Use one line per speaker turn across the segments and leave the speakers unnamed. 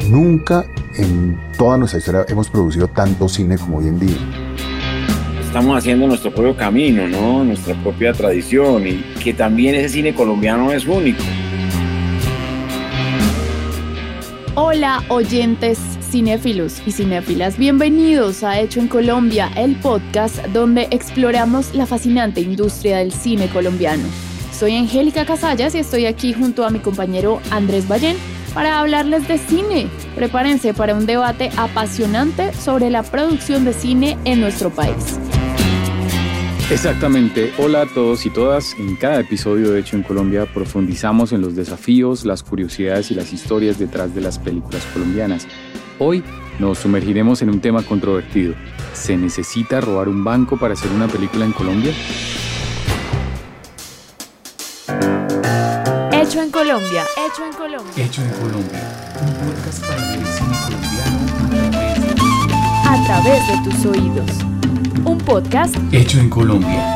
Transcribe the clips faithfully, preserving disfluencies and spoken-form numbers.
Nunca en toda nuestra historia hemos producido tanto cine como hoy en día.
Estamos haciendo nuestro propio camino, ¿no? Nuestra propia tradición, y que también ese cine colombiano es único.
Hola, oyentes cinéfilos y cinéfilas, bienvenidos a Hecho en Colombia, el podcast donde exploramos la fascinante industria del cine colombiano. Soy Angélica Casallas y estoy aquí junto a mi compañero Andrés Ballén para hablarles de cine. Prepárense para un debate apasionante sobre la producción de cine en nuestro país.
Exactamente. Hola a todos y todas. En cada episodio de Hecho en Colombia profundizamos en los desafíos, las curiosidades y las historias detrás de las películas colombianas. Hoy nos sumergiremos en un tema controvertido. ¿Se necesita robar un banco para hacer una película en Colombia?
Hecho en Colombia. Hecho en Colombia.
Hecho en Colombia. Un podcast para ver el cine colombiano
a través de tus oídos. Un podcast
hecho en Colombia.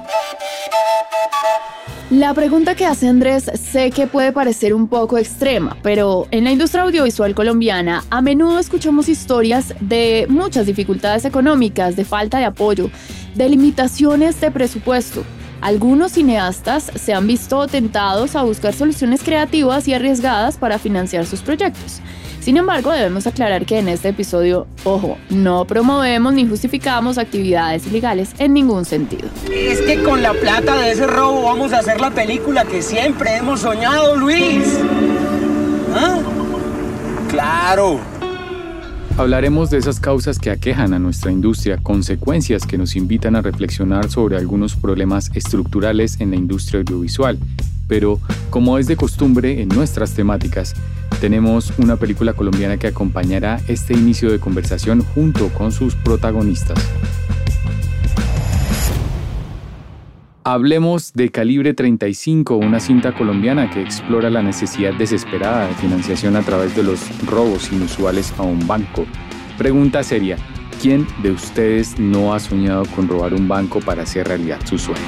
La pregunta que hace Andrés sé que puede parecer un poco extrema, pero en la industria audiovisual colombiana a menudo escuchamos historias de muchas dificultades económicas, de falta de apoyo, de limitaciones de presupuesto. Algunos cineastas se han visto tentados a buscar soluciones creativas y arriesgadas para financiar sus proyectos. Sin embargo, debemos aclarar que en este episodio, ojo, no promovemos ni justificamos actividades ilegales en ningún sentido.
Es que con la plata de ese robo vamos a hacer la película que siempre hemos soñado, Luis. ¿Ah? ¡Claro!
Hablaremos de esas causas que aquejan a nuestra industria, consecuencias que nos invitan a reflexionar sobre algunos problemas estructurales en la industria audiovisual. Pero, como es de costumbre en nuestras temáticas, tenemos una película colombiana que acompañará este inicio de conversación junto con sus protagonistas. Hablemos de Calibre treinta y cinco, una cinta colombiana que explora la necesidad desesperada de financiación a través de los robos inusuales a un banco. Pregunta seria: ¿quién de ustedes no ha soñado con robar un banco para hacer realidad sus sueños?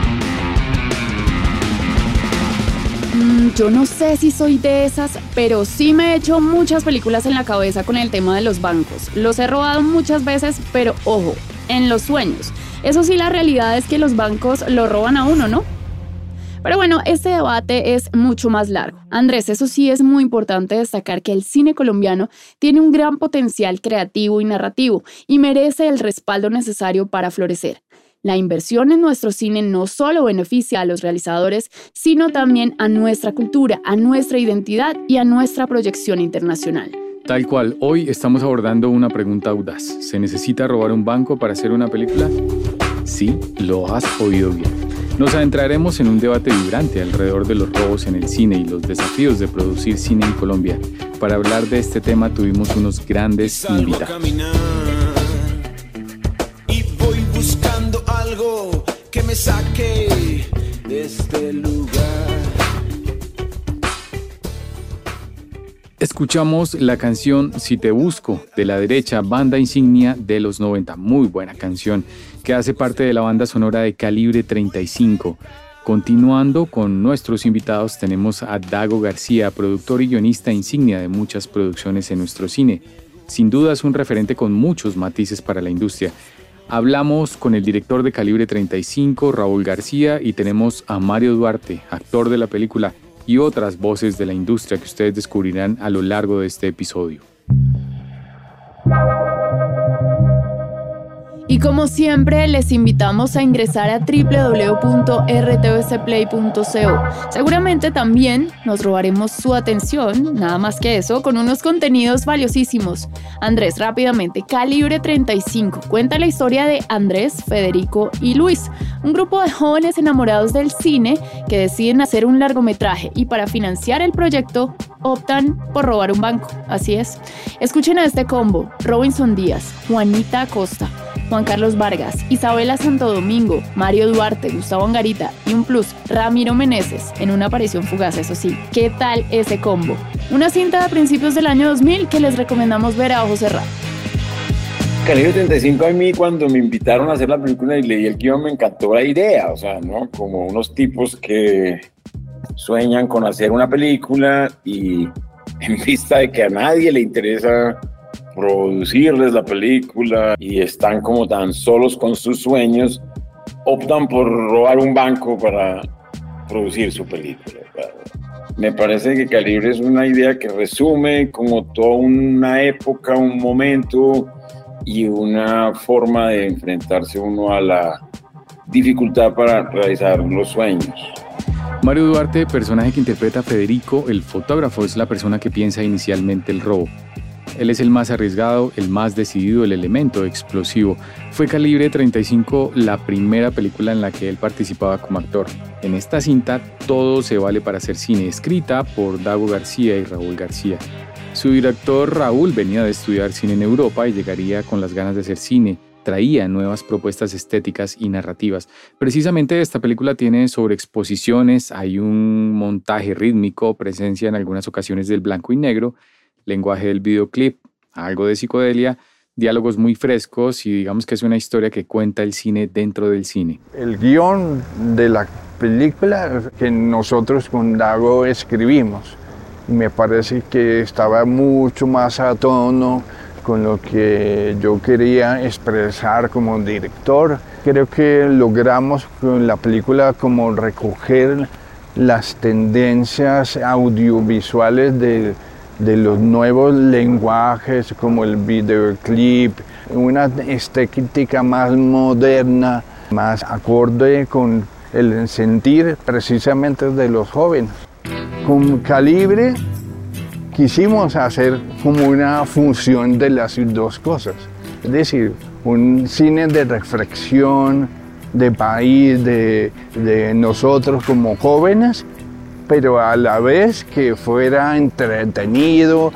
Mm, yo no sé si soy de esas, pero sí me he hecho muchas películas en la cabeza con el tema de los bancos. Los he robado muchas veces, pero ojo, en los sueños. Eso sí, la realidad es que los bancos lo roban a uno, ¿no? Pero bueno, este debate es mucho más largo. Andrés, eso sí es muy importante destacar que el cine colombiano tiene un gran potencial creativo y narrativo y merece el respaldo necesario para florecer. La inversión en nuestro cine no solo beneficia a los realizadores, sino también a nuestra cultura, a nuestra identidad y a nuestra proyección internacional.
Tal cual, hoy estamos abordando una pregunta audaz. ¿Se necesita robar un banco para hacer una película? Sí, lo has oído bien. Nos adentraremos en un debate vibrante alrededor de los robos en el cine y los desafíos de producir cine en Colombia. Para hablar de este tema tuvimos unos grandes invitados.
Y voy buscando algo que me saque de este lugar.
Escuchamos la canción Si te busco, de La Derecha, banda insignia de los noventa. Muy buena canción, que hace parte de la banda sonora de Calibre treinta y cinco. Continuando con nuestros invitados, tenemos a Dago García, productor y guionista insignia de muchas producciones en nuestro cine. Sin duda es un referente con muchos matices para la industria. Hablamos con el director de Calibre treinta y cinco, Raúl García, y tenemos a Mario Duarte, actor de la película, y otras voces de la industria que ustedes descubrirán a lo largo de este episodio.
Y como siempre, les invitamos a ingresar a doble u doble u doble u punto r t v c play punto co. Seguramente también nos robaremos su atención, nada más que eso, con unos contenidos valiosísimos. Andrés, rápidamente, Calibre treinta y cinco cuenta la historia de Andrés, Federico y Luis, un grupo de jóvenes enamorados del cine que deciden hacer un largometraje y para financiar el proyecto optan por robar un banco. Así es. Escuchen a este combo: Robinson Díaz, Juanita Acosta, Juan Carlos Vargas, Isabela Santo Domingo, Mario Duarte, Gustavo Angarita y un plus, Ramiro Meneses, en una aparición fugaz, eso sí. ¿Qué tal ese combo? Una cinta de principios del año dos mil que les recomendamos ver a ojo cerrado.
Calibre treinta y cinco, a mí cuando me invitaron a hacer la película y leí el guión me encantó la idea, o sea, ¿no? Como unos tipos que sueñan con hacer una película y en vista de que a nadie le interesa producirles la película y están como tan solos con sus sueños, optan por robar un banco para producir su película. Me parece que Calibre es una idea que resume como toda una época, un momento y una forma de enfrentarse uno a la dificultad para realizar los sueños.
Mario Duarte, personaje que interpreta a Federico, el fotógrafo, es la persona que piensa inicialmente el robo. Él es el más arriesgado, el más decidido, el elemento explosivo. Fue Calibre treinta y cinco la primera película en la que él participaba como actor. En esta cinta todo se vale para hacer cine, escrita por Dago García y Raúl García. Su director Raúl venía de estudiar cine en Europa y llegaría con las ganas de hacer cine. Traía nuevas propuestas estéticas y narrativas. Precisamente esta película tiene sobreexposiciones, hay un montaje rítmico, presencia en algunas ocasiones del blanco y negro, lenguaje del videoclip, algo de psicodelia, diálogos muy frescos y digamos que es una historia que cuenta el cine dentro del cine.
El guión de la película que nosotros con Dago escribimos, me parece que estaba mucho más a tono con lo que yo quería expresar como director. Creo que logramos con la película como recoger las tendencias audiovisuales de, de los nuevos lenguajes como el videoclip, una estética más moderna, más acorde con el sentir precisamente de los jóvenes. Con Calibre quisimos hacer como una función de las dos cosas, es decir, un cine de reflexión, de país, de, de nosotros como jóvenes, pero a la vez que fuera entretenido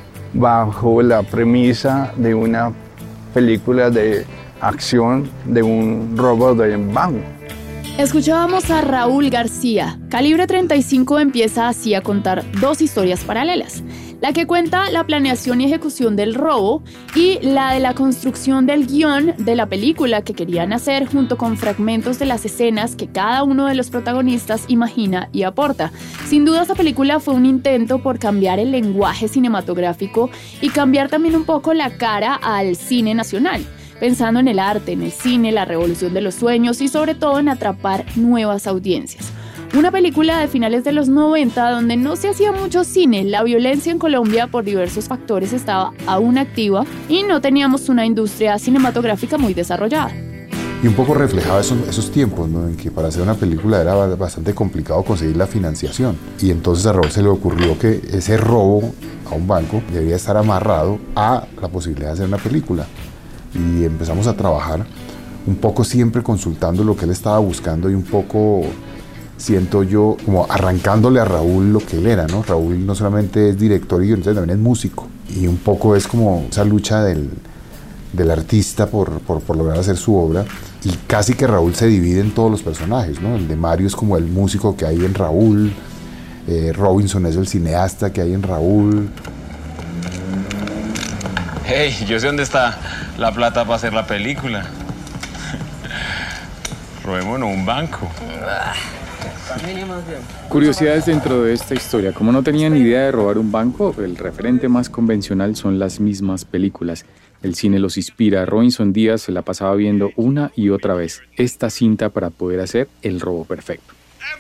bajo la premisa de una película de acción de un robo de banco.
Escuchábamos a Raúl García. Calibre treinta y cinco empieza así a contar dos historias paralelas. La que cuenta la planeación y ejecución del robo y la de la construcción del guión de la película que querían hacer junto con fragmentos de las escenas que cada uno de los protagonistas imagina y aporta. Sin duda esta película fue un intento por cambiar el lenguaje cinematográfico y cambiar también un poco la cara al cine nacional, pensando en el arte, en el cine, la revolución de los sueños y sobre todo en atrapar nuevas audiencias. Una película de finales de los noventa donde no se hacía mucho cine, la violencia en Colombia por diversos factores estaba aún activa y no teníamos una industria cinematográfica muy desarrollada.
Y un poco reflejaba esos, esos tiempos, ¿no? En que para hacer una película era bastante complicado conseguir la financiación. Y entonces a Raúl se le ocurrió que ese robo a un banco debía estar amarrado a la posibilidad de hacer una película. Y empezamos a trabajar un poco siempre consultando lo que él estaba buscando y un poco, siento yo, como arrancándole a Raúl lo que él era, ¿no? Raúl no solamente es director y guionista, también es músico. Y un poco es como esa lucha del, del artista por, por, por lograr hacer su obra. Y casi que Raúl se divide en todos los personajes, ¿no? El de Mario es como el músico que hay en Raúl, eh, Robinson es el cineasta que hay en Raúl.
Hey, yo sé dónde está la plata para hacer la película. Robémonos un banco.
Curiosidades dentro de esta historia. Como no tenían ni idea de robar un banco, el referente más convencional son las mismas películas. El cine los inspira. Robinson Díaz se la pasaba viendo una y otra vez esta cinta para poder hacer el robo perfecto.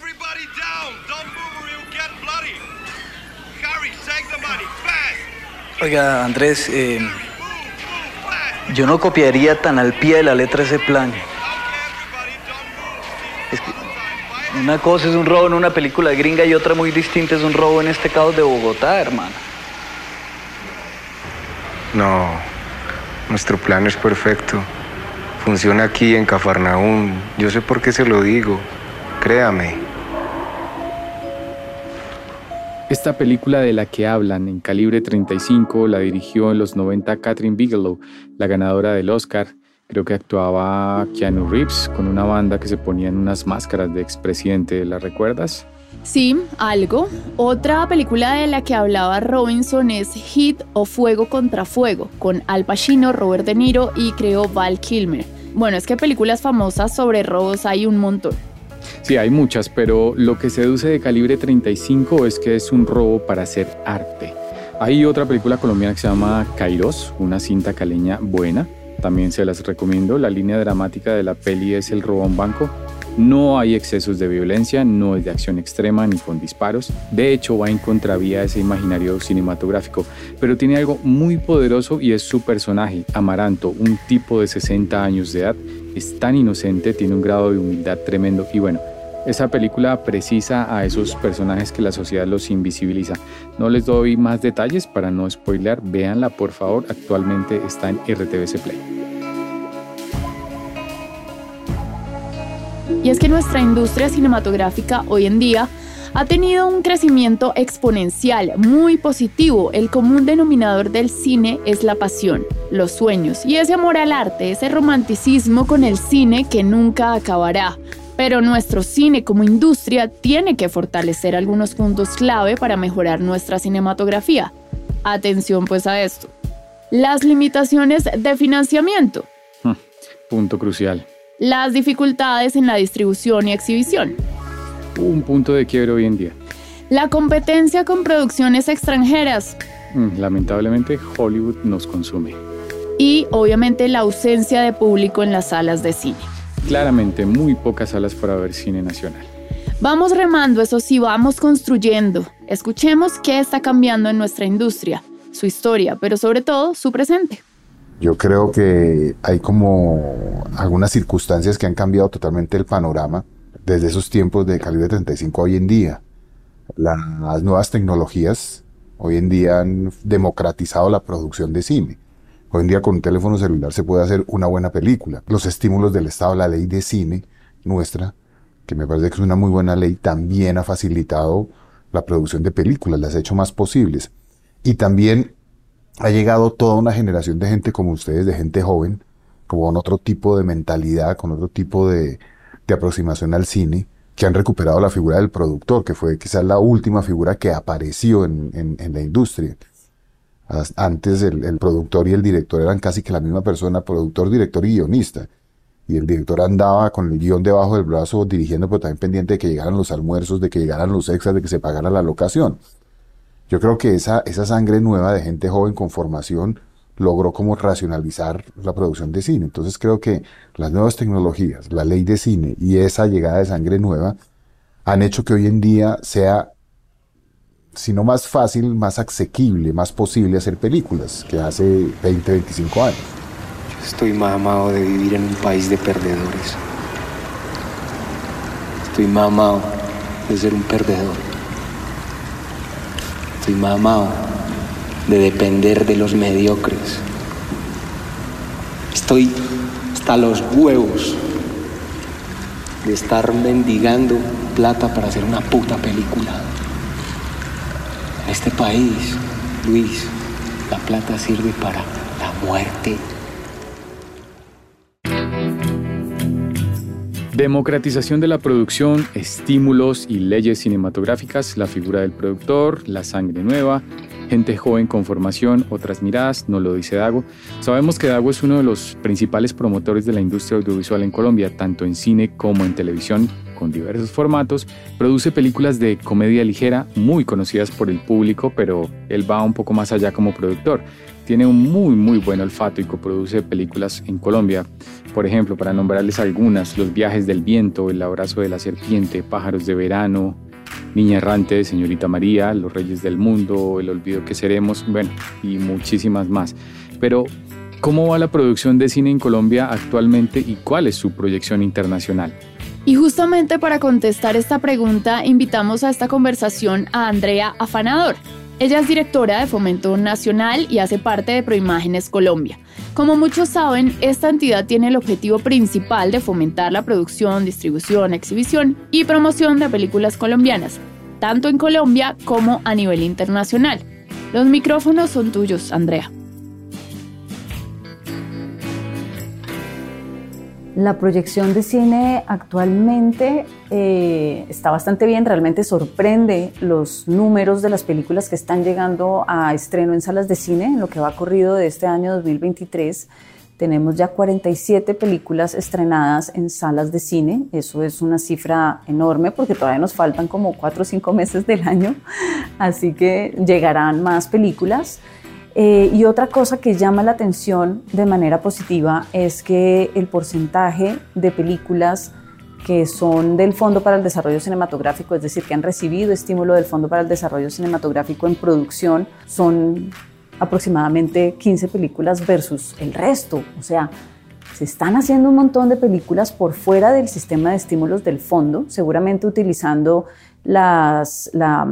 Oiga, Andrés, eh, yo no copiaría tan al pie de la letra ese plan. Es que una cosa es un robo en una película gringa y otra muy distinta es un robo en este caos de Bogotá, hermano.
No, nuestro plan es perfecto. Funciona aquí en Cafarnaúm. Yo sé por qué se lo digo. Créame.
Esta película de la que hablan en Calibre treinta y cinco la dirigió en los noventa Kathryn Bigelow, la ganadora del Oscar. Creo que actuaba Keanu Reeves con una banda que se ponían unas máscaras de expresidente. ¿La recuerdas?
Sí, algo. Otra película de la que hablaba Robinson es Heat o Fuego contra Fuego, con Al Pacino, Robert De Niro y creo Val Kilmer. Bueno, es que películas famosas sobre robos hay un montón.
Sí, hay muchas, pero lo que seduce de Calibre treinta y cinco es que es un robo para hacer arte. Hay otra película colombiana que se llama Kairos, una cinta caleña buena, también se las recomiendo. La línea dramática de la peli es el robo a un banco. No hay excesos de violencia, no es de acción extrema ni con disparos. De hecho, va en contravía de ese imaginario cinematográfico, pero tiene algo muy poderoso y es su personaje, Amaranto, un tipo de sesenta años de edad. Es tan inocente, tiene un grado de humildad tremendo y bueno, esa película precisa a esos personajes que la sociedad los invisibiliza. No les doy más detalles para no spoilear, véanla por favor, actualmente está en R T V C Play.
Y es que nuestra industria cinematográfica hoy en día ha tenido un crecimiento exponencial, muy positivo. El común denominador del cine es la pasión, los sueños y ese amor al arte, ese romanticismo con el cine que nunca acabará. Pero nuestro cine como industria tiene que fortalecer algunos puntos clave para mejorar nuestra cinematografía. Atención pues a esto. Las limitaciones de financiamiento.
Hmm, punto crucial.
Las dificultades en la distribución y exhibición.
Un punto de quiebre hoy en día.
La competencia con producciones extranjeras.
Hmm, lamentablemente Hollywood nos consume.
Y obviamente la ausencia de público en las salas de cine.
Claramente, muy pocas salas para ver cine nacional.
Vamos remando, eso sí, vamos construyendo. Escuchemos qué está cambiando en nuestra industria, su historia, pero sobre todo su presente.
Yo creo que hay como algunas circunstancias que han cambiado totalmente el panorama desde esos tiempos de calibre treinta y cinco a hoy en día. Las nuevas tecnologías hoy en día han democratizado la producción de cine. Hoy en día con un teléfono celular se puede hacer una buena película. Los estímulos del Estado, la ley de cine nuestra, que me parece que es una muy buena ley, también ha facilitado la producción de películas, las ha hecho más posibles. Y también ha llegado toda una generación de gente como ustedes, de gente joven, como con otro tipo de mentalidad, con otro tipo de, de aproximación al cine, que han recuperado la figura del productor, que fue quizás la última figura que apareció en, en, en la industria. Antes el, el productor y el director eran casi que la misma persona, productor, director y guionista. Y el director andaba con el guión debajo del brazo dirigiendo, pero también pendiente de que llegaran los almuerzos, de que llegaran los extras, de que se pagara la locación. Yo creo que esa, esa sangre nueva de gente joven con formación logró como racionalizar la producción de cine. Entonces creo que las nuevas tecnologías, la ley de cine y esa llegada de sangre nueva han hecho que hoy en día sea, si no más fácil, más asequible, más posible hacer películas que hace veinte, veinticinco años.
Yo estoy mamado de vivir en un país de perdedores. Estoy mamado de ser un perdedor. Estoy mamado de depender de los mediocres. Estoy hasta los huevos de estar mendigando plata para hacer una puta película. En este país, Luis, la plata sirve para la muerte.
Democratización de la producción, estímulos y leyes cinematográficas, la figura del productor, la sangre nueva, gente joven con formación, otras miradas, no lo dice Dago. Sabemos que Dago es uno de los principales promotores de la industria audiovisual en Colombia, tanto en cine como en televisión, con diversos formatos. Produce películas de comedia ligera, muy conocidas por el público, pero él va un poco más allá como productor. Tiene un muy muy buen olfato y coproduce películas en Colombia. Por ejemplo, para nombrarles algunas, Los viajes del viento, El abrazo de la serpiente, Pájaros de verano, Niña errante, Señorita María, Los reyes del mundo, El olvido que seremos, bueno, y muchísimas más. Pero, ¿cómo va la producción de cine en Colombia actualmente y cuál es su proyección internacional?
Y justamente para contestar esta pregunta, invitamos a esta conversación a Andrea Afanador. Ella es directora de Fomento Nacional y hace parte de Proimágenes Colombia. Como muchos saben, esta entidad tiene el objetivo principal de fomentar la producción, distribución, exhibición y promoción de películas colombianas, tanto en Colombia como a nivel internacional. Los micrófonos son tuyos, Andrea.
La proyección de cine actualmente eh, está bastante bien, realmente sorprende los números de las películas que están llegando a estreno en salas de cine en lo que va corrido de este año dos mil veintitrés. Tenemos ya cuarenta y siete películas estrenadas en salas de cine. Eso es una cifra enorme porque todavía nos faltan como cuatro o cinco meses del año, así que llegarán más películas. Eh, y otra cosa que llama la atención de manera positiva es que el porcentaje de películas que son del Fondo para el Desarrollo Cinematográfico, es decir, que han recibido estímulo del Fondo para el Desarrollo Cinematográfico en producción, son aproximadamente quince películas versus el resto. O sea, se están haciendo un montón de películas por fuera del sistema de estímulos del fondo, seguramente utilizando las, la,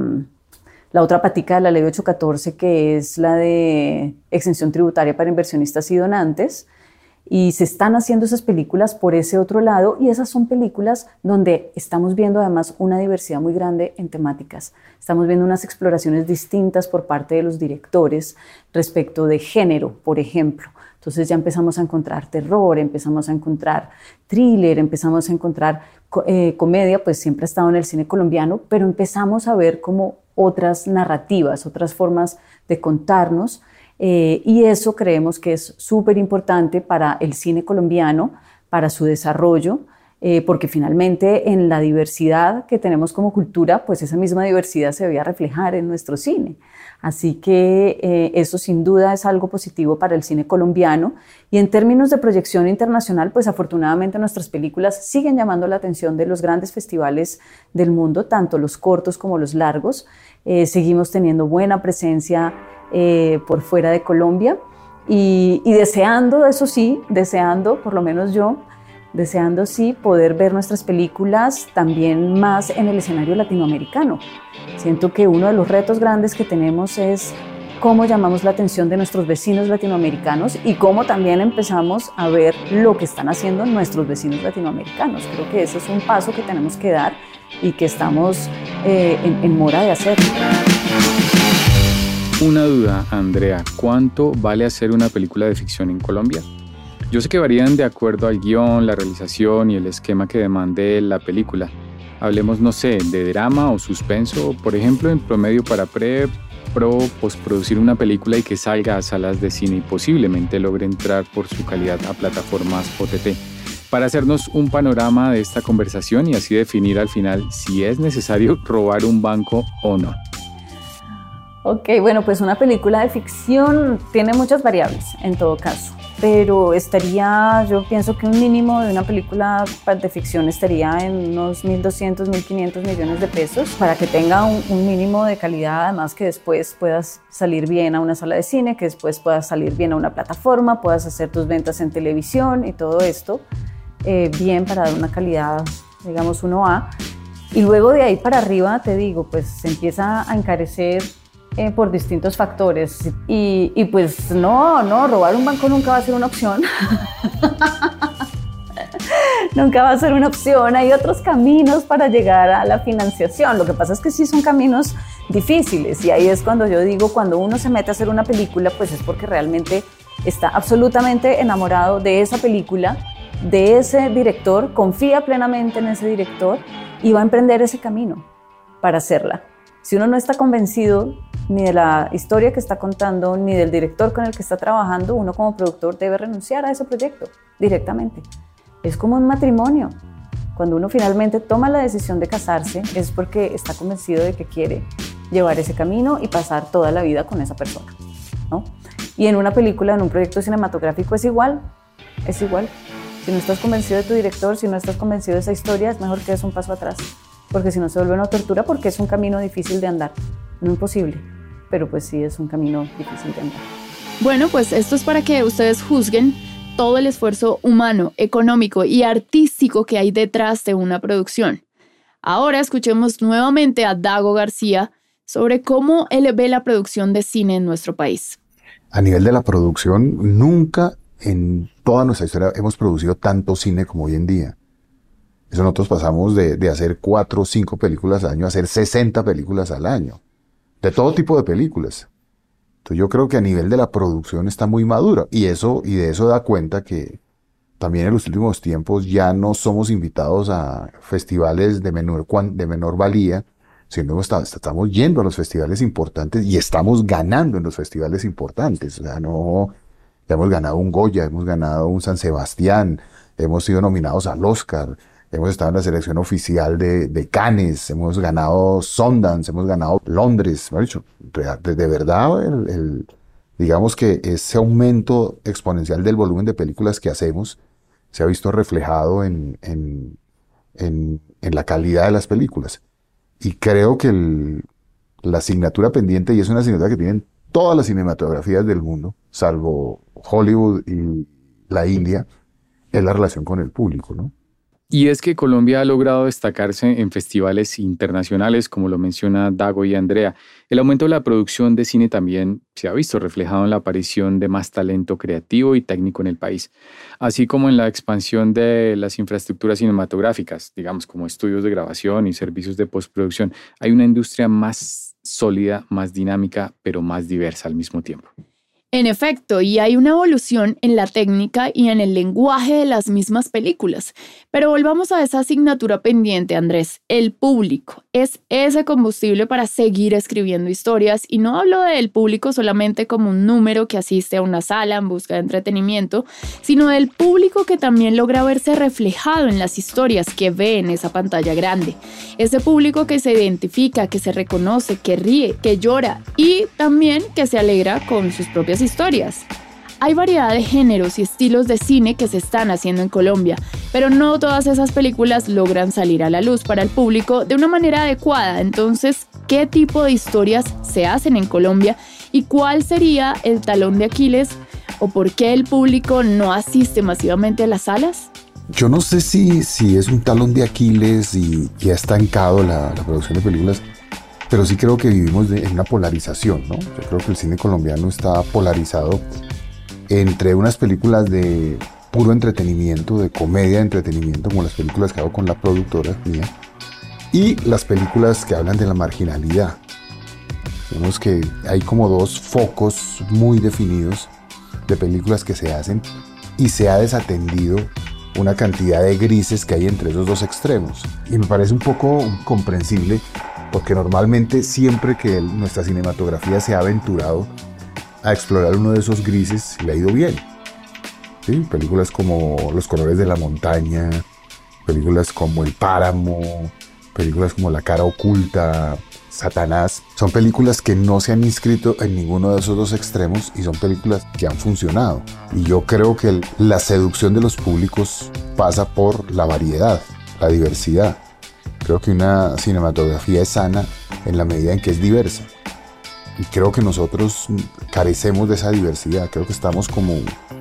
la otra patica de la ley ocho catorce, que es la de exención tributaria para inversionistas y donantes, y se están haciendo esas películas por ese otro lado, y esas son películas donde estamos viendo además una diversidad muy grande en temáticas. Estamos viendo unas exploraciones distintas por parte de los directores respecto de género, por ejemplo. Entonces ya empezamos a encontrar terror, empezamos a encontrar thriller, empezamos a encontrar eh, comedia, pues siempre ha estado en el cine colombiano, pero empezamos a ver como otras narrativas, otras formas de contarnos. Eh, y eso creemos que es súper importante para el cine colombiano, para su desarrollo, eh, porque finalmente en la diversidad que tenemos como cultura, pues esa misma diversidad se veía reflejar en nuestro cine. Así que eh, eso sin duda es algo positivo para el cine colombiano. Y en términos de proyección internacional, pues afortunadamente nuestras películas siguen llamando la atención de los grandes festivales del mundo, tanto los cortos como los largos. Eh, seguimos teniendo buena presencia Eh, por fuera de Colombia y, y deseando, eso sí, deseando, por lo menos yo, deseando sí poder ver nuestras películas también más en el escenario latinoamericano. Siento que uno de los retos grandes que tenemos es cómo llamamos la atención de nuestros vecinos latinoamericanos y cómo también empezamos a ver lo que están haciendo nuestros vecinos latinoamericanos. Creo que ese es un paso que tenemos que dar y que estamos eh, en, en mora de hacer.
Una duda, Andrea, ¿cuánto vale hacer una película de ficción en Colombia? Yo sé que varían de acuerdo al guión, la realización y el esquema que demande la película. Hablemos, no sé, de drama o suspenso, por ejemplo, en promedio para pre, pro, postproducir una película y que salga a salas de cine y posiblemente logre entrar por su calidad a plataformas O T T. Para hacernos un panorama de esta conversación y así definir al final si es necesario robar un banco o no.
Ok, bueno, pues una película de ficción tiene muchas variables en todo caso, pero estaría, yo pienso que un mínimo de una película de ficción estaría en unos mil doscientos, mil quinientos millones de pesos para que tenga un, un mínimo de calidad, además que después puedas salir bien a una sala de cine, que después puedas salir bien a una plataforma, puedas hacer tus ventas en televisión y todo esto eh, bien para dar una calidad, digamos, uno A. Y luego de ahí para arriba, te digo, pues se empieza a encarecer Eh, por distintos factores y, y pues no, no, robar un banco nunca va a ser una opción. Nunca va a ser una opción. Hay otros caminos para llegar a la financiación. Lo que pasa es que sí son caminos difíciles y ahí es cuando yo digo, cuando uno se mete a hacer una película, pues es porque realmente está absolutamente enamorado de esa película, de ese director, confía plenamente en ese director y va a emprender ese camino para hacerla. Si uno no está convencido ni de la historia que está contando, ni del director con el que está trabajando, uno como productor debe renunciar a ese proyecto directamente. Es como un matrimonio. Cuando uno finalmente toma la decisión de casarse, es porque está convencido de que quiere llevar ese camino y pasar toda la vida con esa persona, ¿no? Y en una película, en un proyecto cinematográfico es igual, es igual. Si no estás convencido de tu director, si no estás convencido de esa historia, es mejor que des un paso atrás. Porque si no se vuelve una tortura, porque es un camino difícil de andar, no imposible, pero pues sí es un camino difícil de andar.
Bueno, pues esto es para que ustedes juzguen todo el esfuerzo humano, económico y artístico que hay detrás de una producción. Ahora escuchemos nuevamente a Dago García sobre cómo él ve la producción de cine en nuestro país.
A nivel de la producción, nunca en toda nuestra historia hemos producido tanto cine como hoy en día. Eso nosotros pasamos de, de hacer cuatro o cinco películas al año a hacer sesenta películas al año. De todo tipo de películas. Entonces yo creo que a nivel de la producción está muy madura. Y, eso, y de eso da cuenta que también en los últimos tiempos ya no somos invitados a festivales de menor, de menor valía, sino está, estamos yendo a los festivales importantes y estamos ganando en los festivales importantes. O sea, no, Ya hemos ganado un Goya, hemos ganado un San Sebastián, hemos sido nominados al Oscar, hemos estado en la selección oficial de, de Cannes, hemos ganado Sundance, hemos ganado Londres. ¿Me ha dicho? De, de verdad, el, el, digamos que ese aumento exponencial del volumen de películas que hacemos se ha visto reflejado en, en, en, en la calidad de las películas. Y creo que el, la asignatura pendiente, y es una asignatura que tienen todas las cinematografías del mundo, salvo Hollywood y la India, es la relación con el público, ¿no?
Y es que Colombia ha logrado destacarse en festivales internacionales, como lo menciona Dago y Andrea. El aumento de la producción de cine también se ha visto reflejado en la aparición de más talento creativo y técnico en el país, así como en la expansión de las infraestructuras cinematográficas, digamos como estudios de grabación y servicios de postproducción. Hay una industria más sólida, más dinámica, pero más diversa al mismo tiempo.
En efecto, y hay una evolución en la técnica y en el lenguaje de las mismas películas. Pero volvamos a esa asignatura pendiente, Andrés. El público es ese combustible para seguir escribiendo historias, y no hablo del público solamente como un número que asiste a una sala en busca de entretenimiento, sino del público que también logra verse reflejado en las historias que ve en esa pantalla grande. Ese público que se identifica, que se reconoce, que ríe, que llora y también que se alegra con sus propias historias. Hay variedad de géneros y estilos de cine que se están haciendo en Colombia, pero no todas esas películas logran salir a la luz para el público de una manera adecuada. Entonces, ¿qué tipo de historias se hacen en Colombia y cuál sería el talón de Aquiles o por qué el público no asiste masivamente a las salas?
Yo no sé si, si es un talón de Aquiles y, y ha estancado la, la producción de películas, pero sí creo que vivimos de, en una polarización, ¿no? Yo creo que el cine colombiano está polarizado entre unas películas de puro entretenimiento, de comedia de entretenimiento, como las películas que hago con la productora mía, y las películas que hablan de la marginalidad. Vemos que hay como dos focos muy definidos de películas que se hacen, y se ha desatendido una cantidad de grises que hay entre esos dos extremos. Y me parece un poco comprensible, porque normalmente siempre que el, nuestra cinematografía se ha aventurado a explorar uno de esos grises, le ha ido bien. ¿Sí? Películas como Los colores de la montaña, películas como El páramo, películas como La cara oculta, Satanás, son películas que no se han inscrito en ninguno de esos dos extremos y son películas que han funcionado. Y yo creo que el, la seducción de los públicos pasa por la variedad, la diversidad. Creo que una cinematografía es sana en la medida en que es diversa. Y creo que nosotros carecemos de esa diversidad. Creo que estamos como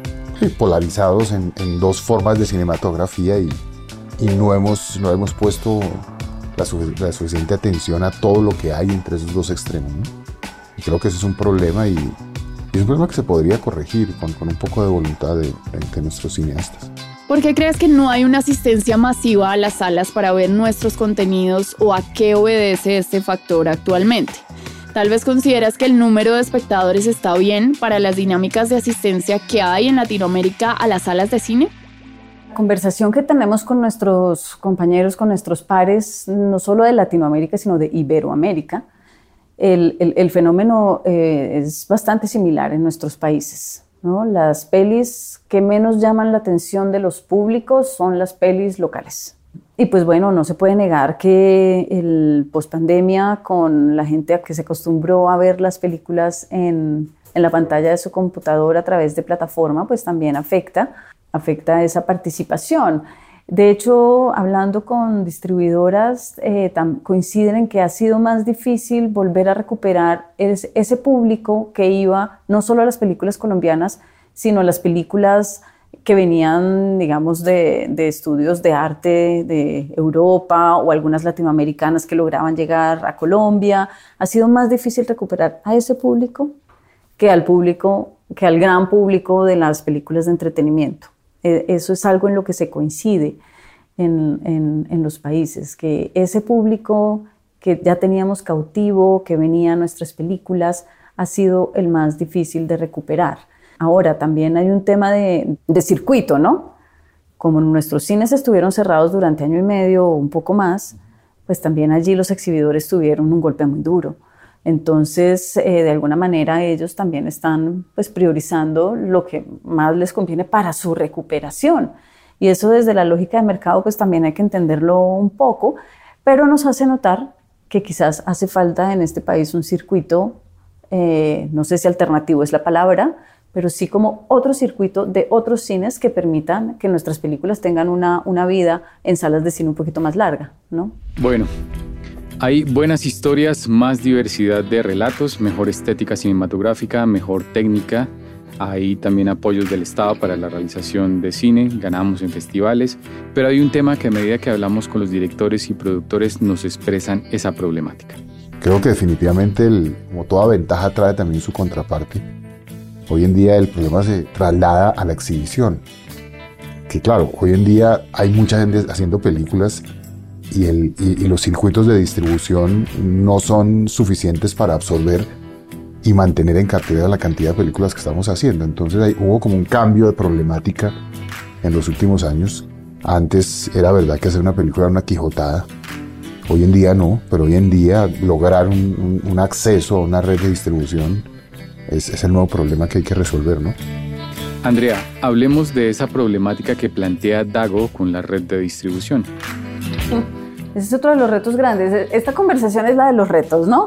polarizados en, en dos formas de cinematografía y, y no, hemos, no hemos puesto la, su, la suficiente atención a todo lo que hay entre esos dos extremos, ¿no? Y creo que ese es un problema, y, y es un problema que se podría corregir con, con un poco de voluntad de, de nuestros cineastas.
¿Por qué crees que no hay una asistencia masiva a las salas para ver nuestros contenidos, o a qué obedece este factor actualmente? Tal vez consideras que el número de espectadores está bien para las dinámicas de asistencia que hay en Latinoamérica a las salas de cine.
La conversación que tenemos con nuestros compañeros, con nuestros pares, no solo de Latinoamérica, sino de Iberoamérica, el, el, el fenómeno eh, es bastante similar en nuestros países, ¿no? Las pelis que menos llaman la atención de los públicos son las pelis locales. Y pues bueno, no se puede negar que el pospandemia, con la gente que se acostumbró a ver las películas en, en la pantalla de su computadora a través de plataforma, pues también afecta, afecta esa participación. De hecho, hablando con distribuidoras, eh, tam, coinciden en que ha sido más difícil volver a recuperar ese, ese público que iba no solo a las películas colombianas, sino a las películas que venían, digamos, de, de estudios de arte de Europa o algunas latinoamericanas que lograban llegar a Colombia. Ha sido más difícil recuperar a ese público que al público, que al gran público de las películas de entretenimiento. Eso es algo en lo que se coincide en, en, en los países, que ese público que ya teníamos cautivo, que venía a nuestras películas, ha sido el más difícil de recuperar. Ahora, también hay un tema de, de circuito, ¿no? Como nuestros cines estuvieron cerrados durante año y medio o un poco más, pues también allí los exhibidores tuvieron un golpe muy duro, Entonces, eh, de alguna manera, ellos también están pues, priorizando lo que más les conviene para su recuperación. Y eso desde la lógica de mercado pues también hay que entenderlo un poco, pero nos hace notar que quizás hace falta en este país un circuito, eh, no sé si alternativo es la palabra, pero sí como otro circuito de otros cines que permitan que nuestras películas tengan una, una vida en salas de cine un poquito más larga, ¿no?
Bueno, hay buenas historias, más diversidad de relatos, mejor estética cinematográfica, mejor técnica. Hay también apoyos del Estado para la realización de cine, ganamos en festivales, pero hay un tema que a medida que hablamos con los directores y productores nos expresan esa problemática.
Creo que definitivamente, el, como toda ventaja, trae también su contraparte. Hoy en día el problema se traslada a la exhibición. Que claro, hoy en día hay mucha gente haciendo películas y, el, y, y los circuitos de distribución no son suficientes para absorber y mantener en cartelera la cantidad de películas que estamos haciendo. Entonces ahí hubo como un cambio de problemática en los últimos años. Antes era verdad que hacer una película era una quijotada. Hoy en día no, pero hoy en día lograr un, un, un acceso a una red de distribución es, es el nuevo problema que hay que resolver, ¿no?
Andrea, hablemos de esa problemática que plantea Dago con la red de distribución.
Ese es otro de los retos grandes. Esta conversación es la de los retos, ¿no?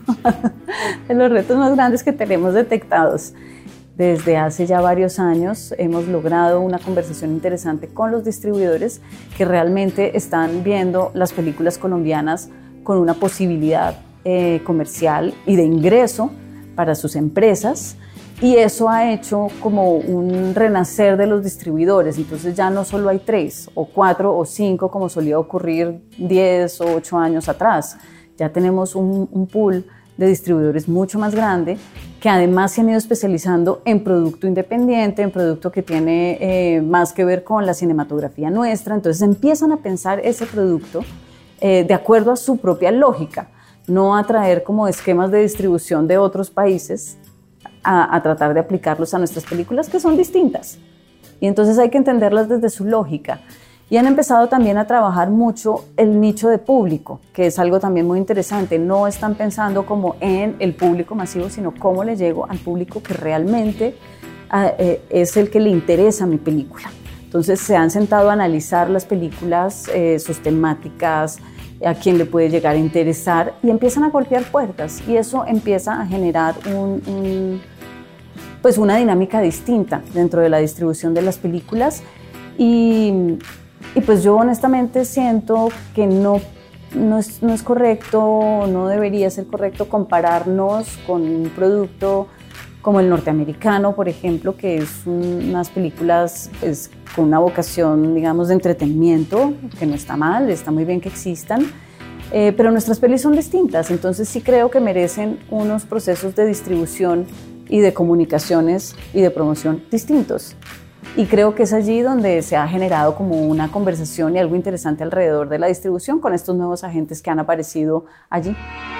De los retos más grandes que tenemos detectados. Desde hace ya varios años hemos logrado una conversación interesante con los distribuidores que realmente están viendo las películas colombianas con una posibilidad eh, comercial y de ingreso para sus empresas. Y eso ha hecho como un renacer de los distribuidores. Entonces ya no solo hay tres o cuatro o cinco como solía ocurrir diez o ocho años atrás. Ya tenemos un, un pool de distribuidores mucho más grande que además se han ido especializando en producto independiente, en producto que tiene eh, más que ver con la cinematografía nuestra. Entonces empiezan a pensar ese producto eh, de acuerdo a su propia lógica, no a traer como esquemas de distribución de otros países, A, a tratar de aplicarlos a nuestras películas que son distintas. Y entonces hay que entenderlas desde su lógica. Y han empezado también a trabajar mucho el nicho de público, que es algo también muy interesante. No están pensando como en el público masivo, sino cómo le llego al público que realmente eh, es el que le interesa mi película. Entonces se han sentado a analizar las películas, eh, sus temáticas, a quién le puede llegar a interesar y empiezan a golpear puertas. Y eso empieza a generar un... un pues una dinámica distinta dentro de la distribución de las películas y, y pues yo honestamente siento que no, no, es, no es correcto, no debería ser correcto compararnos con un producto como el norteamericano, por ejemplo, que es un, unas películas pues, con una vocación, digamos, de entretenimiento, que no está mal, está muy bien que existan, eh, pero nuestras pelis son distintas, entonces sí creo que merecen unos procesos de distribución y de comunicaciones y de promoción distintos. Y creo que es allí donde se ha generado como una conversación y algo interesante alrededor de la distribución con estos nuevos agentes que han aparecido allí.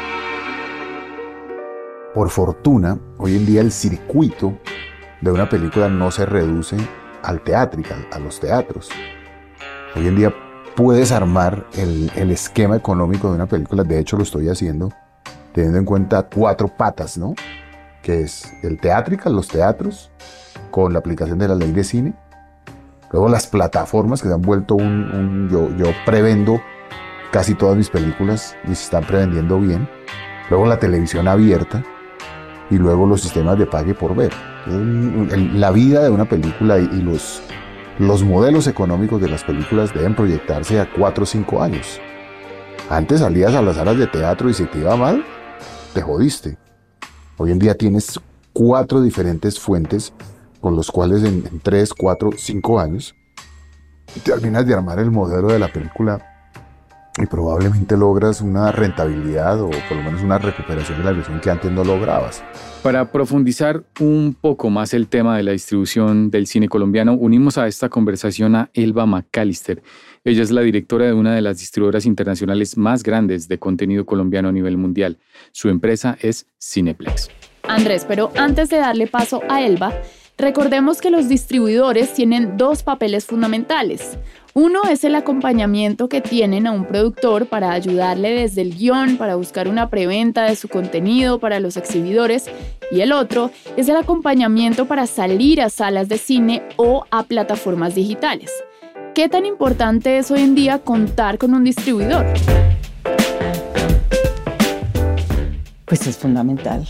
Por fortuna, hoy en día el circuito de una película no se reduce al teátrico, a los teatros. Hoy en día puedes armar el, el esquema económico de una película, de hecho lo estoy haciendo, teniendo en cuenta cuatro patas, ¿no? Que es el teátrico, los teatros, con la aplicación de la ley de cine. Luego las plataformas que se han vuelto un... un yo, yo prevendo casi todas mis películas y se están prevendiendo bien. Luego la televisión abierta y luego los sistemas de pague por ver. El, el, la vida de una película y, y los, los modelos económicos de las películas deben proyectarse a cuatro o cinco años. Antes salías a las salas de teatro y si te iba mal, te jodiste. Hoy en día tienes cuatro diferentes fuentes con los cuales en, en tres, cuatro, cinco años terminas de armar el modelo de la película y probablemente logras una rentabilidad o por lo menos una recuperación de la inversión que antes no lograbas.
Para profundizar un poco más el tema de la distribución del cine colombiano, unimos a esta conversación a Elba McAllister. Ella es la directora de una de las distribuidoras internacionales más grandes de contenido colombiano a nivel mundial. Su empresa es Cineplex.
Andrés, pero antes de darle paso a Elba, Recordemos que los distribuidores tienen dos papeles fundamentales. Uno es el acompañamiento que tienen a un productor para ayudarle desde el guión, para buscar una preventa de su contenido para los exhibidores, y el otro es el acompañamiento para salir a salas de cine o a plataformas digitales. ¿Qué tan importante es hoy en día contar con un distribuidor?
Pues es fundamental,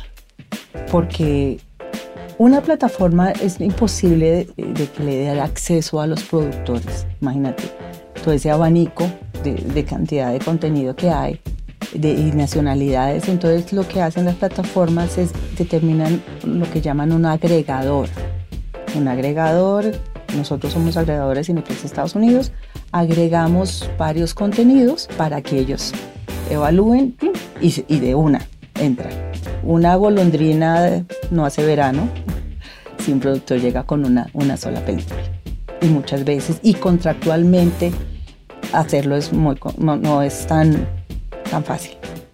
porque una plataforma es imposible de, de que le dé acceso a los productores. Imagínate, todo ese abanico de, de cantidad de contenido que hay de, y nacionalidades. Entonces lo que hacen las plataformas es determinan lo que llaman un agregador. Un agregador, nosotros somos agregadores en Netflix Estados Unidos, agregamos varios contenidos para que ellos evalúen y, y de una entran. Una golondrina no hace verano si un productor llega con una, una sola película. Y muchas veces, y contractualmente, hacerlo es muy, no, no es tan, tan fácil.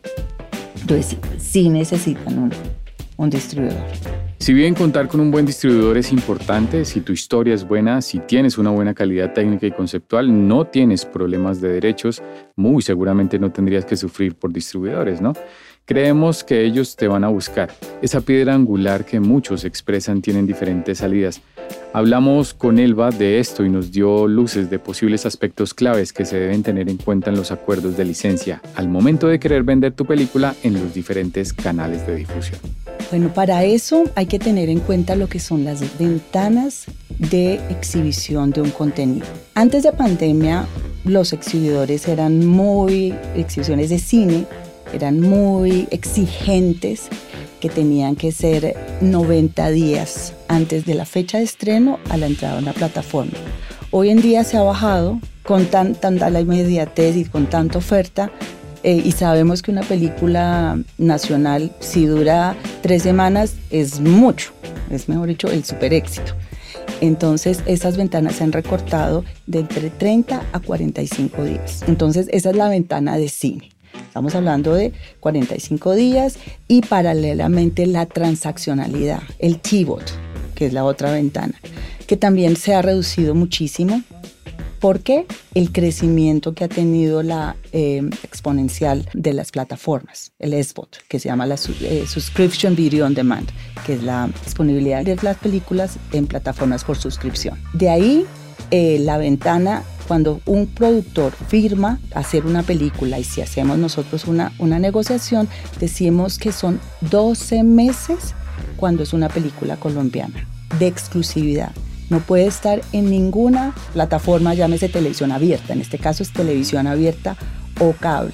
Entonces, sí necesitan un, un distribuidor.
Si bien contar con un buen distribuidor es importante, si tu historia es buena, si tienes una buena calidad técnica y conceptual, no tienes problemas de derechos, muy seguramente no tendrías que sufrir por distribuidores, ¿no? Creemos que ellos te van a buscar. Esa piedra angular que muchos expresan tienen diferentes salidas. Hablamos con Elba de esto y nos dio luces de posibles aspectos claves que se deben tener en cuenta en los acuerdos de licencia al momento de querer vender tu película en los diferentes canales de difusión.
Bueno, para eso hay que tener en cuenta lo que son las ventanas de exhibición de un contenido. Antes de pandemia, los exhibidores eran muy, exhibiciones de cine, eran muy exigentes, que tenían que ser noventa días antes de la fecha de estreno a la entrada a una plataforma. Hoy en día se ha bajado con tan, tanta la inmediatez y con tanta oferta, eh, y sabemos que una película nacional, si dura tres semanas, es mucho, es mejor dicho, el super éxito. Entonces, esas ventanas se han recortado de entre treinta a cuarenta y cinco días. Entonces, esa es la ventana de cine. Estamos hablando de cuarenta y cinco días y paralelamente la transaccionalidad, el T V O T, que es la otra ventana, que también se ha reducido muchísimo porque el crecimiento que ha tenido la eh, exponencial de las plataformas, el S V O T, que se llama la eh, Subscription Video On Demand, que es la disponibilidad de las películas en plataformas por suscripción. De ahí eh, la ventana. Cuando un productor firma hacer una película y si hacemos nosotros una, una negociación, decimos que son doce meses cuando es una película colombiana de exclusividad. No puede estar en ninguna plataforma, llámese televisión abierta, en este caso es televisión abierta o cable.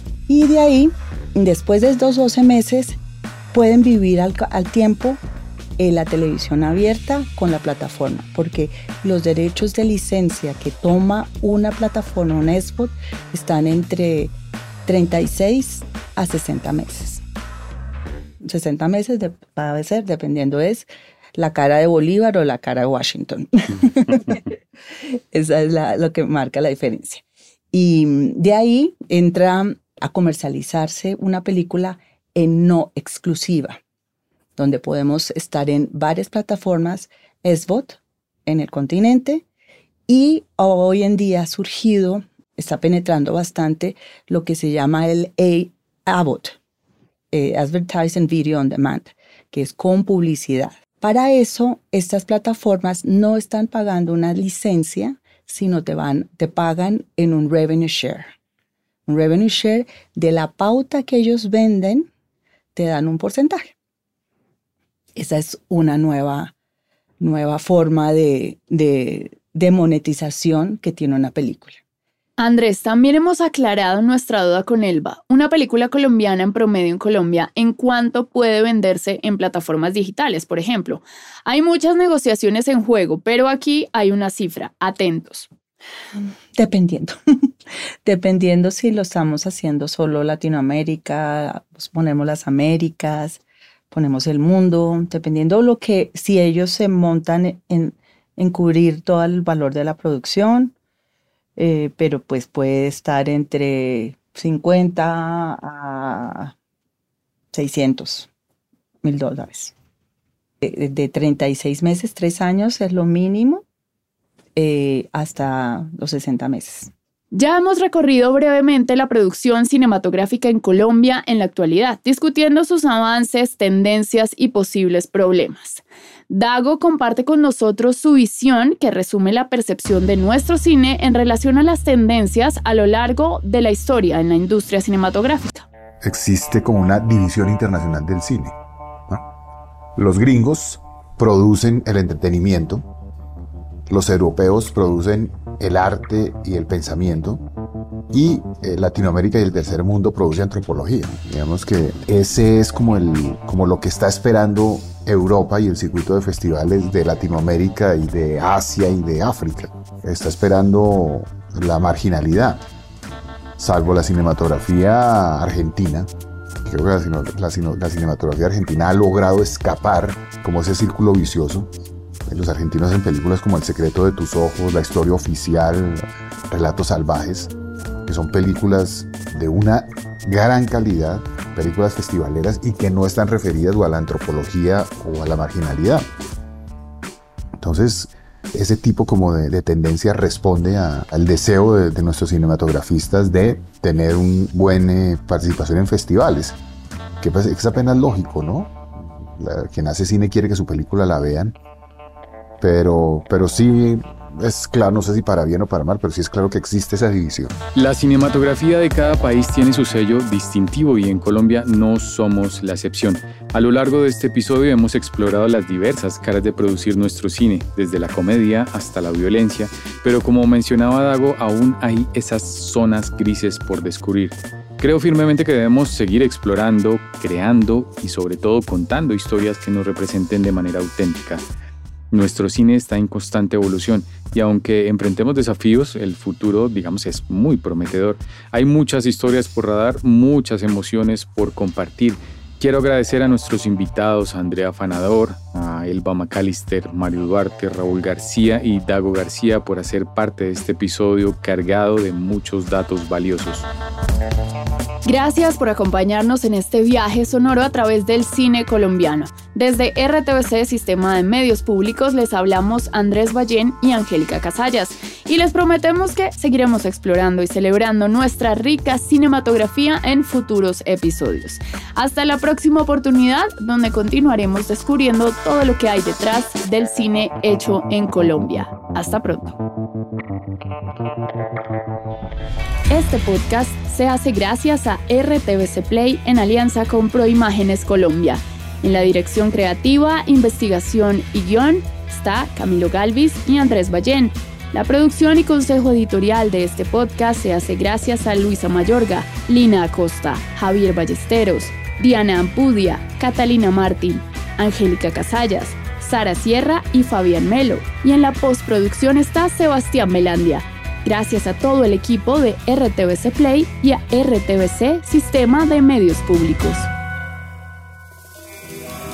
Y de ahí, después de estos doce meses, pueden vivir al, al tiempo en la televisión abierta con la plataforma, porque los derechos de licencia que toma una plataforma, un S V O T, están entre treinta y seis a sesenta meses. sesenta meses de, va a ser, dependiendo, es la cara de Bolívar o la cara de Washington. Esa es la, lo que marca la diferencia. Y de ahí entra a comercializarse una película en no exclusiva, donde podemos estar en varias plataformas S V O T en el continente, y hoy en día ha surgido, está penetrando bastante lo que se llama el A V O D, eh, Advertising Video On Demand, que es con publicidad. Para eso, estas plataformas no están pagando una licencia, sino te, van, te pagan en un revenue share. Un revenue share de la pauta que ellos venden, te dan un porcentaje. Esa es una nueva, nueva forma de, de, de monetización que tiene una película.
Andrés, también hemos aclarado nuestra duda con Elba. Una película colombiana en promedio en Colombia, ¿en cuánto puede venderse en plataformas digitales, por ejemplo? Hay muchas negociaciones en juego, pero aquí hay una cifra. Atentos.
Dependiendo. Dependiendo si lo estamos haciendo solo Latinoamérica, pues ponemos las Américas, ponemos el mundo, dependiendo lo que, si ellos se montan en, en cubrir todo el valor de la producción, eh, pero pues puede estar entre cincuenta a seiscientos mil dólares. de, de treinta y seis meses, tres años es lo mínimo, eh, hasta los sesenta meses.
Ya hemos recorrido brevemente la producción cinematográfica en Colombia en la actualidad, discutiendo sus avances, tendencias y posibles problemas. Dago comparte con nosotros su visión que resume la percepción de nuestro cine en relación a las tendencias a lo largo de la historia en la industria cinematográfica.
Existe como una división internacional del cine, ¿no? Los gringos producen el entretenimiento, los europeos producen el arte y el pensamiento, y eh, Latinoamérica y el tercer mundo produce antropología. Digamos que ese es como, el, como lo que está esperando Europa y el circuito de festivales de Latinoamérica y de Asia y de África. Está esperando la marginalidad, salvo la cinematografía argentina. Creo que la, la, la cinematografía argentina ha logrado escapar como ese círculo vicioso. Los argentinos hacen películas como El secreto de tus ojos, La historia oficial, Relatos salvajes, que son películas de una gran calidad, películas festivaleras y que no están referidas o a la antropología o a la marginalidad. Entonces, ese tipo como de, de tendencia responde a, al deseo de, de nuestros cinematografistas de tener una buena participación en festivales, que pues, es apenas lógico, ¿no? La, quien hace cine quiere que su película la vean, pero, pero sí es claro, no sé si para bien o para mal, pero sí es claro que existe esa división.
La cinematografía de cada país tiene su sello distintivo y en Colombia no somos la excepción. A lo largo de este episodio hemos explorado las diversas caras de producir nuestro cine, desde la comedia hasta la violencia, pero como mencionaba Dago, aún hay esas zonas grises por descubrir. Creo firmemente que debemos seguir explorando, creando y sobre todo contando historias que nos representen de manera auténtica. Nuestro cine está en constante evolución y aunque enfrentemos desafíos, el futuro, digamos, es muy prometedor. Hay muchas historias por radar, muchas emociones por compartir. Quiero agradecer a nuestros invitados, a Andrea Fanador, a Elba McAllister, Mario Duarte, Raúl García y Dago García por hacer parte de este episodio cargado de muchos datos valiosos.
Gracias por acompañarnos en este viaje sonoro a través del cine colombiano. Desde R T V C, Sistema de Medios Públicos, les hablamos Andrés Ballén y Angélica Casallas. Y les prometemos que seguiremos explorando y celebrando nuestra rica cinematografía en futuros episodios. Hasta la próxima oportunidad, donde continuaremos descubriendo todo lo que hay detrás del cine hecho en Colombia. Hasta pronto. Este podcast se hace gracias a R T V C Play en alianza con Proimágenes Colombia. En la dirección creativa, investigación y guión está Camilo Galvis y Andrés Ballén. La producción y consejo editorial de este podcast se hace gracias a Luisa Mayorga, Lina Acosta, Javier Ballesteros, Diana Ampudia, Catalina Martín, Angélica Casallas, Sara Sierra y Fabián Melo. Y en la postproducción está Sebastián Melandia. Gracias a todo el equipo de R T V C Play y a R T V C, Sistema de Medios Públicos.